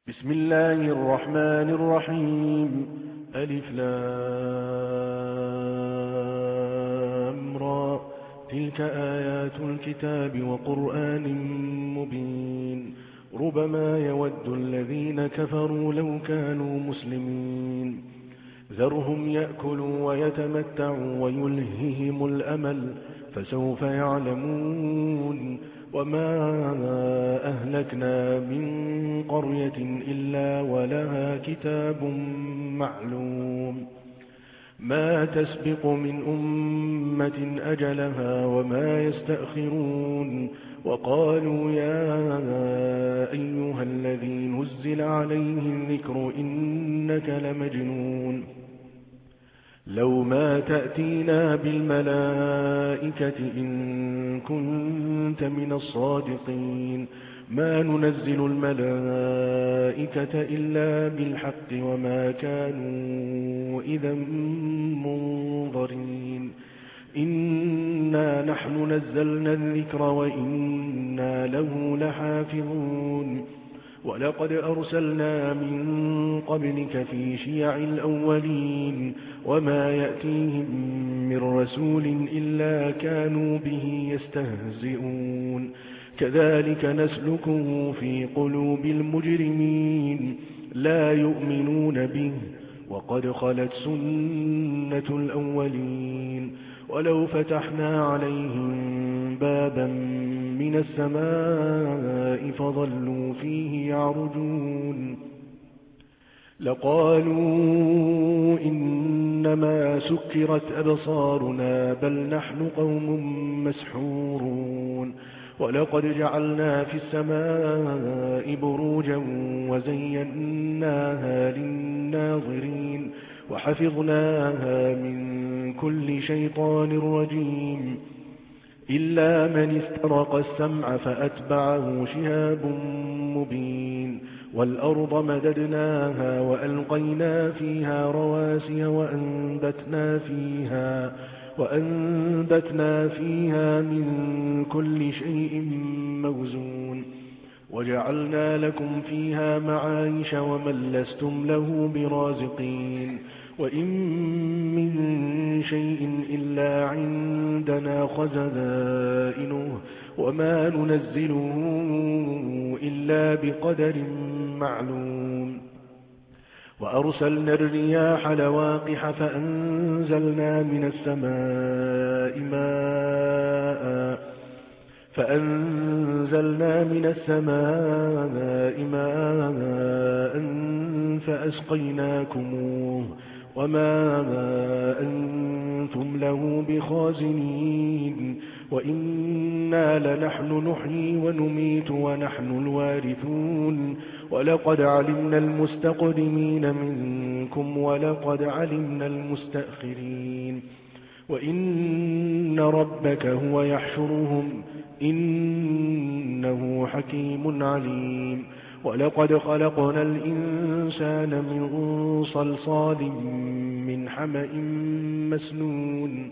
بسم الله الرحمن الرحيم. ألف لام را. تلك آيات الكتاب وقرآن مبين. ربما يود الذين كفروا لو كانوا مسلمين. ذرهم يأكلوا ويتمتعوا ويلههم الأمل فسوف يعلمون. وما أهلكنا من قرية إلا ولها كتاب معلوم. ما تسبق من أمة أجلها وما يستأخرون. وقالوا يا أيها الذي نزل عليه الذكر إنك لمجنون. لو ما تأتينا بالملائكة إن كنت من الصادقين. ما ننزل الملائكة إلا بالحق وما كانوا إذا منظرين. إنا نحن نزلنا الذكر وإنا له لحافظون. ولقد أرسلنا من قبلك في شيع الأولين وما يأتيهم من رسول إلا كانوا به يستهزئون. كذلك نسلكه في قلوب المجرمين لا يؤمنون به وقد خلت سنة الأولين. ولو فتحنا عليهم بابا من السماء فظلوا فيه يعرجون لقالوا إنما سكرت أبصارنا بل نحن قوم مسحورون. ولقد جعلنا في السماء بروجا وزيناها للناظرين وحفظناها من كل شيطان رجيم إلا من استرق السمع فأتبعه شهاب مبين. والأرض مددناها وألقينا فيها رواسي وأنبتنا فيها من كل شيء موزون. وجعلنا لكم فيها معايش ومن لستم له برازقين. وإن من شيء إلا عندنا خزائنه وما ننزله إلا بقدر معلوم. وأرسلنا الرياح لواقح فأنزلنا من السماء ماء فأسقيناكموه وما أنتم له بخازنين. وإنا لنحن نحيي ونميت ونحن الوارثون. ولقد علمنا المستقدمين منكم ولقد علمنا المستأخرين. وإن ربك هو يحشرهم إنه حكيم عليم. ولقد خلقنا الإنسان من صلصال من حمأ مسنون.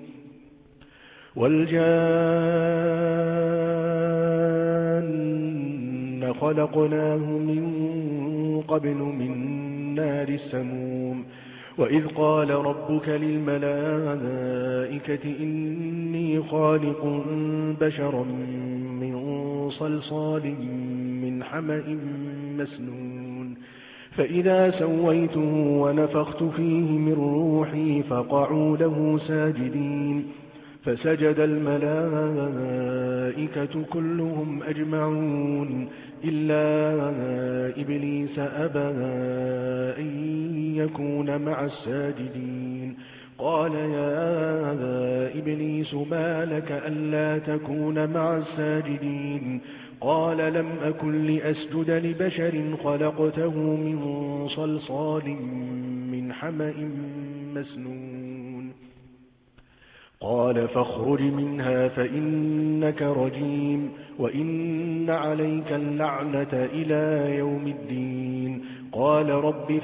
والجان خلقناه من قبل من نار السموم. وإذ قال ربك للملائكة إني خالق بشرا من صلصال من حمأ مسنون. فإذا سويته ونفخت فيه من روحي فقعوا له ساجدين. فسجد الملائكة كلهم أجمعون إلا إبليس أبى أن يكون مع الساجدين. قال يا إبليس ما لك ألا تكون مع الساجدين؟ قال لم أكن لأسجد لبشر خلقته من صلصال من حمأ مسنون. قال فاخرج منها فإنك رجيم وإن عليك اللعنة إلى يوم الدين. قال رب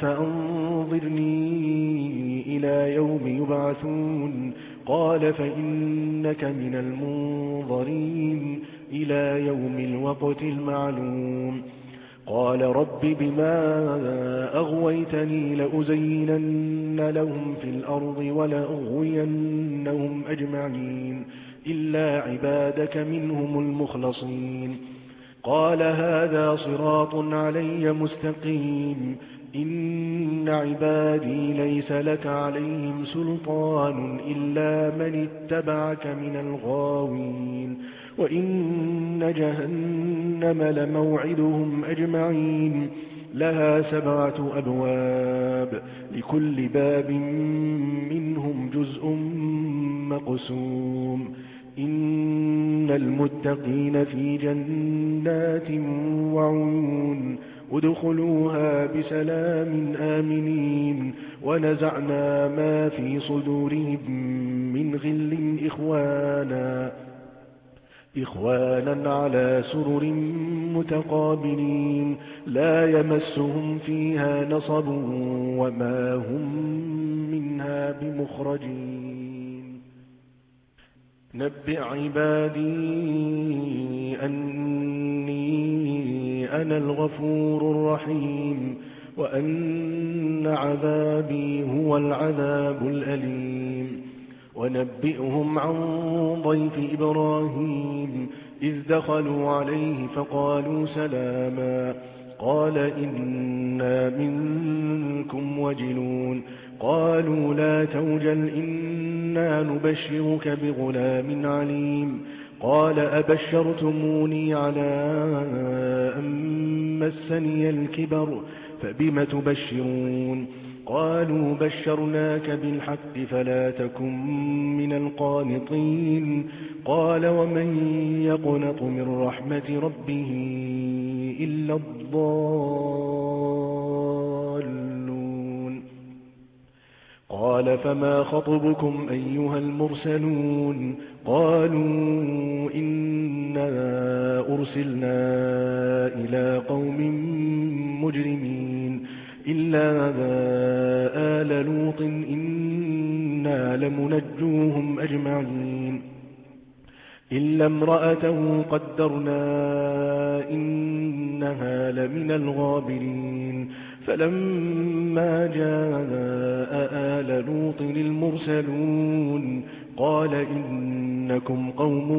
فأنظرني إلى يوم يبعثون. قال فإنك من المنظرين إلى يوم الوقت المعلوم. قال رب بما أغويتني لأزينن لهم في الأرض ولأغوينهم أجمعين إلا عبادك منهم المخلصين قال هذا صراط علي مستقيم إن عبادي ليس لك عليهم سلطان إلا من اتبعك من الغاوين وإن جهنم لموعدهم أجمعين لها 7 أبواب لكل باب منهم جزء مقسوم إن المتقين في جنات وعيون ادخلوها بسلام آمنين ونزعنا ما في صدورهم من غل إخوانا على سرر متقابلين لا يمسهم فيها نصب وما هم منها بمخرجين نبئ عبادي أني أنا الغفور الرحيم وأن عذابي هو العذاب الأليم ونبئهم عن ضيف إبراهيم إذ دخلوا عليه فقالوا سلاما قال إنا منكم وجلون قالوا لا توجل إنا نبشرك بغلام عليم قال أبشرتموني على أن مسني الكبر فبم تبشرون قالوا بشرناك بالحق فلا تكن من القانطين قال ومن يقنط من رحمة ربه إلا الضالون قال فما خطبكم أيها المرسلون قالوا إنا أرسلنا إلى قوم مجرمين إلا آل لوط إنا لمنجوهم أجمعين إلا امرأته قدرنا إنها لمن الغابرين فلما جاء آل لوط المرسلون قال إنكم قوم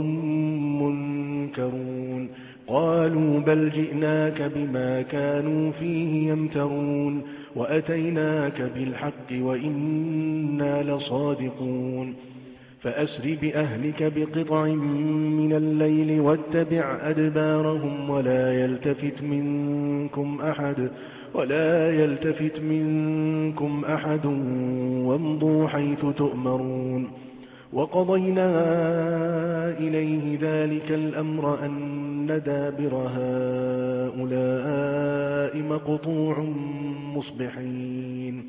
منكرون قالوا بل جئناك بما كانوا فيه يمترون وأتيناك بالحق وإنا لصادقون فأسر بأهلك بقطع من الليل واتبع أدبارهم ولا يلتفت منكم أحد وامضوا حيث تؤمرون وقضينا إليه ذلك الأمر أن دابر هؤلاء مقطوع مصبحين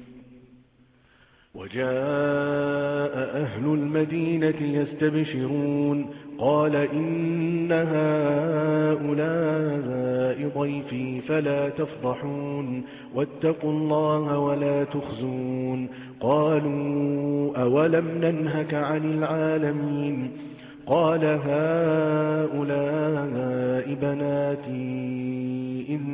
وجاء أهل المدينة يستبشرون قال إن هؤلاء ضيفي فلا تفضحون واتقوا الله ولا تخزون قالوا أولم ننهك عن العالمين قال هؤلاء بناتي إن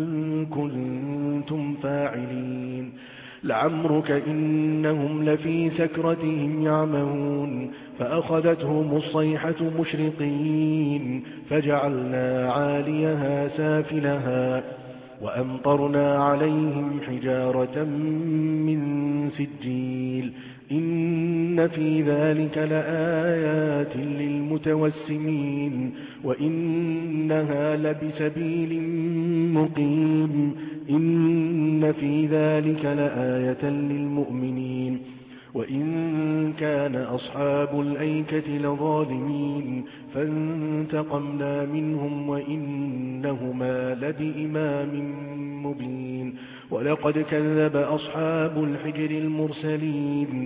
كنتم فاعلين لعمرك إنهم لفي سكرتهم يعمهون فأخذتهم الصيحة مشرقين فجعلنا عاليها سافلها وأمطرنا عليهم حجارة من سجيل إن في ذلك لآيات للمتوسمين وإنها لبسبيل مقيم إن في ذلك لآية للمؤمنين وإن كان أصحاب الأيكة لظالمين فانتقمنا منهم وإنهما لبإمام مبين ولقد كذب أصحاب الحجر المرسلين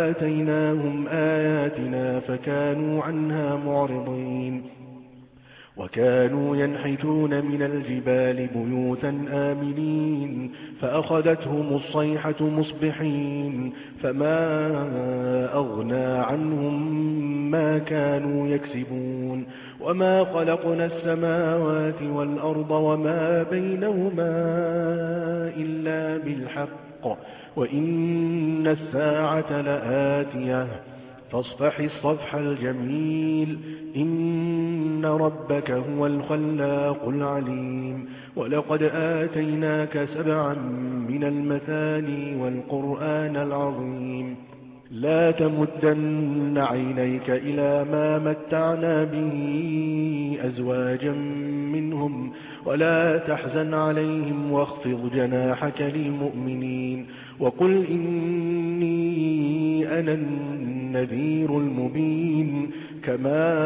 وآتيناهم آياتنا فكانوا عنها معرضين وكانوا ينحتون من الجبال بيوتا آمنين فأخذتهم الصيحة مصبحين فما أغنى عنهم ما كانوا يكسبون وما خلقنا السماوات والأرض وما بينهما إلا بالحق وإن الساعة لآتية فاصفح الصفح الجميل إن ربك هو الخلاق العليم ولقد آتيناك 7 من المثاني والقرآن العظيم لا تمدن عينيك إلى ما متعنا به أزواجا منهم ولا تحزن عليهم واخفض جناحك للمؤمنين وقل إني أنا النذير المبين كما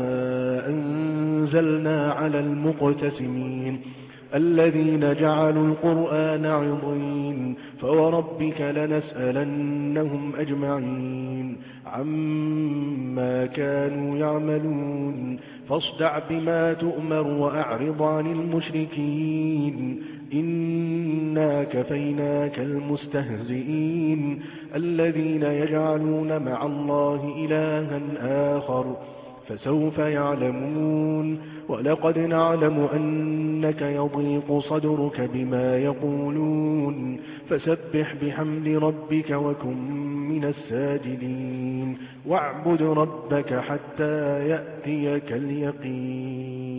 أنزلنا على المقتسمين الذين جعلوا القرآن عضين فوربك لنسألنهم أجمعين عما كانوا يعملون فاصدع بما تؤمر وأعرض عن المشركين إنا كفيناك المستهزئين الذين يجعلون مع الله إلها آخر فسوف يعلمون ولقد نعلم أنك يضيق صدرك بما يقولون فسبح بحمد ربك وكن من الساجدين واعبد ربك حتى يأتيك اليقين